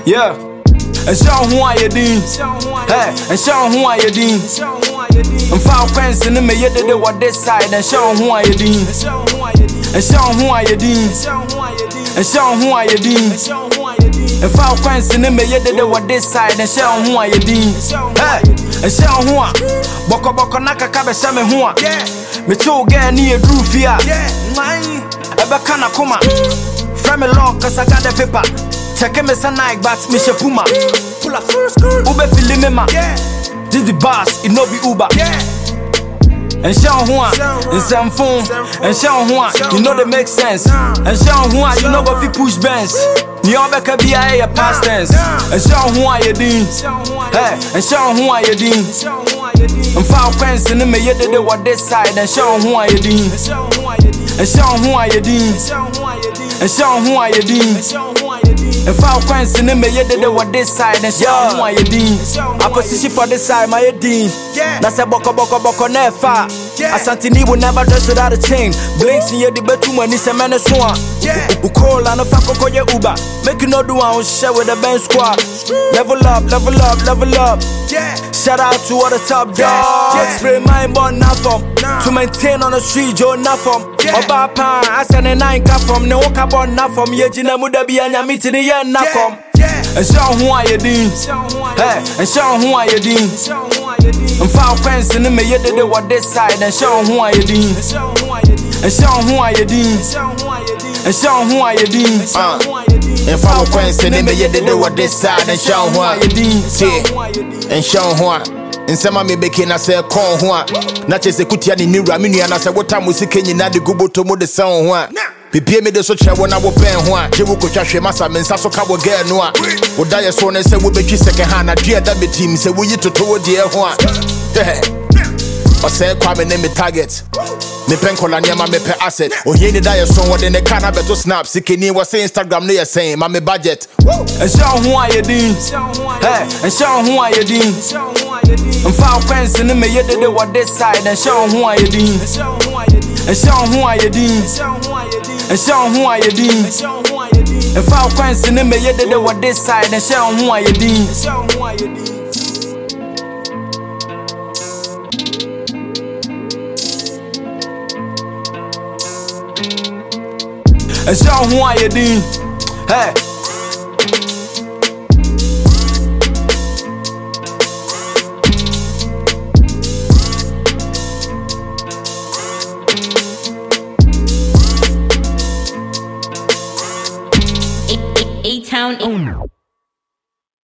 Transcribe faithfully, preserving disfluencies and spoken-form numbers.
Yeah. And show who I din. Hey, and show who I din. And foul friends in the me yet they were this side and show who I din. And show who I din. And show who I din. And foul friends in the me yet they were this side and show who I din. Hey, and show who I Boko Boko Naka Kabashame who me two get near Drufia. Eba kana kuma. From a law cause I got the paper. Check him as a night but me she puma. Pull up Ube Filimema. This the boss, it no be Uber. And show Juan, and some phone, and show Juan, you know they make sense. And show Juan, you know what we push bands. Nyobe be a past tense. And show Juan you din. Hey, and show Juan you din. And foul friends in the me yet they were this side and show Juan you din. And show Juan you din. And show Juan you din. And foul friends in the me yet they were this side and show Juan you din. Opposition for this side my din. That's a boko boko boko never. Asantini will never dress without a chain. Blinks in your debate too many semana swan. Who call and a fuck call your Uber. Make you no do one share with the band squad. Level up, level up, level up. Shout out to all the top dogs. Spray my born nothing. To maintain on the street, you're nothing. Oba pan, I send a nine cap from no walk about nothing. Yejina muda be an meeting the end nothing. And show who I din. Hey, and show who I din. And foul friends in the me yet they were this side and show who I din. And show who I din. And show who I din. And foul friends in the me yet they were this side and show who I din. And show who I and some of me baking I say call one. Not just a cutiani new ramini and I said what time we see Kenya na the gubo to mo the sound one. Pipie me de so che wona wo pen ho a je wo ko twahwe masa men sa so ka wo girl no a wo da ye so ne se wo betwi second hand na dua da be team se wo yi toto wo de ho a o se kwa me ne me target me pen kola ne ma me pe asset o hie ni da ye so wo de ne kana beto snap sikeni wo se Instagram no ye saying ma me budget and show who I din. Hey, and show who I din. And foul friends in the me yet they were this side and show who I din. And show who I din. And show who I din. And foul friends in the me yet they were this side and show who I din. And show who I din. Hey. A-Town owner.